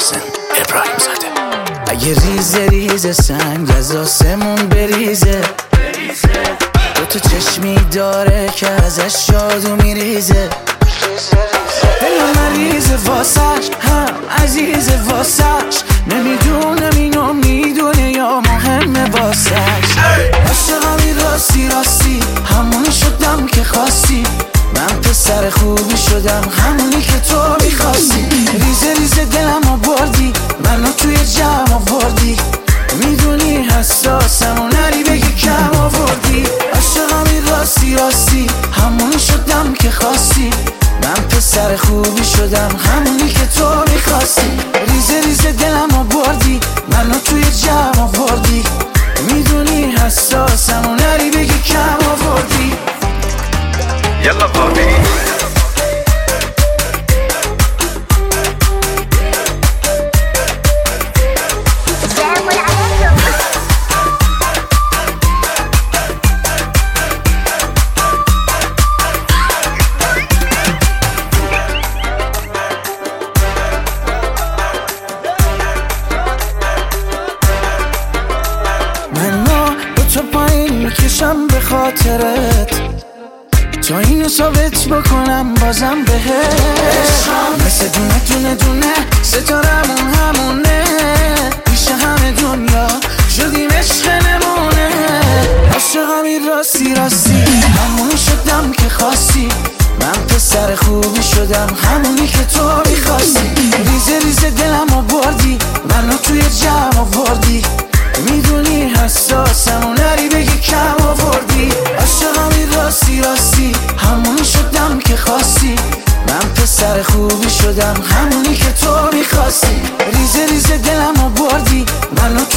محسن ابراهیم زاده. اگه ریزه ریزه سنگ از آسمون بریزه، تو چشمی داره که ازش جادو میریزه، دلم مریضه واسش هم عزیزه واسش، نمیدونم اینو میدونه یا مهمه واسش. عاشقمی راستی راستی همونی شدم که خواستی، من پسر خوبی شدم همونی که تو میخواستی. ریزه ریزه دلمو بردی منو توی جمع آوردی، میدونی حساسم و نری بگی کم آوردی. عاشقمی راستی راستی همونی شدم که خواستی، من پسر خوبی شدم همونی که تو میخواستی. ریزه ریزه دلمو بردی منو توی جمع آوردی، میدونی حساسم و نری بگی کم آوردی. یلا بابی تو پایین میکشم به خاطرت، تا اینو ثابت بکنم بازم بهت. مثل دونه دونه دونه ستارمون همونه، پیش همه دنیا شدیم عشق نمونه. عاشقمی راستی راستی همونی شدم که خواستی، من پسر خوبی شدم همونی که تو میخواستی. ریزه ریزه دلمو بردی منو توی جمع آوردی، میدونی حساسم و نری بگی کم آوردی. عاشقمی راستی راستی همونی شدم که خواستی، من پسر خوبی شدم همونی که تو میخواستی. ریزه ریزه دلمو بردی منو